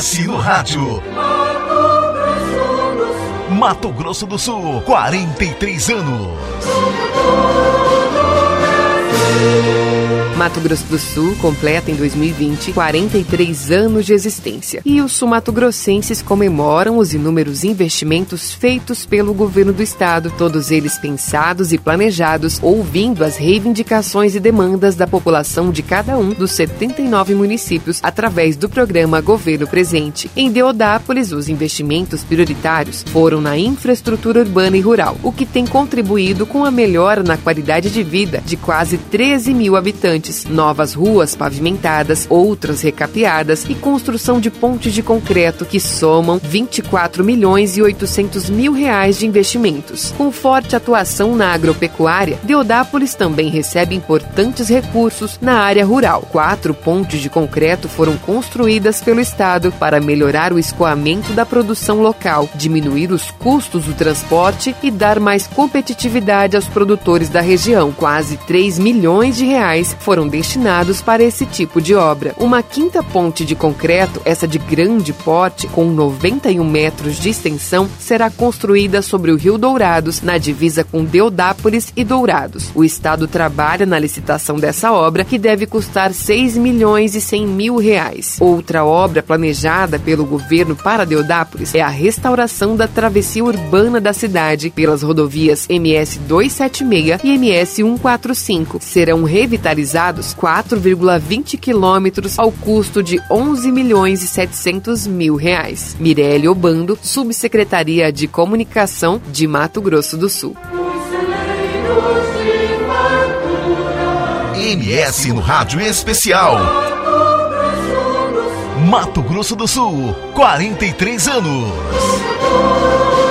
MS no rádio. Mato Grosso do Sul, 43 anos. Mato Grosso do Sul completa em 2020 43 anos de existência. E os sul-mato-grossenses comemoram os inúmeros investimentos feitos pelo governo do estado, todos eles pensados e planejados, ouvindo as reivindicações e demandas da população de cada um dos 79 municípios através do programa Governo Presente. Em Deodápolis, os investimentos prioritários foram na infraestrutura urbana e rural, o que tem contribuído com a melhora na qualidade de vida de quase 13 mil habitantes, novas ruas pavimentadas, outras recapeadas e construção de pontes de concreto que somam 24 milhões e 800 mil reais de investimentos. Com forte atuação na agropecuária, Deodápolis também recebe importantes recursos na área rural. 4 pontes de concreto foram construídas pelo estado para melhorar o escoamento da produção local, diminuir os custos do transporte e dar mais competitividade aos produtores da região. Quase 3 milhões de reais foram destinados para esse tipo de obra. Uma 5ª ponte de concreto, essa de grande porte, com 91 metros de extensão, será construída sobre o Rio Dourados, na divisa com Deodápolis e Dourados. O estado trabalha na licitação dessa obra, que deve custar 6 milhões e 100 mil reais. Outra obra planejada pelo governo para Deodápolis é a restauração da travessia urbana da cidade pelas rodovias MS 276 e MS 145. Serão revitalizados 4,20 quilômetros ao custo de 11 milhões e 700 mil reais. Mirelle Obando, Subsecretaria de Comunicação de Mato Grosso do Sul. MS no rádio especial. Mato Grosso do Sul, 43 anos.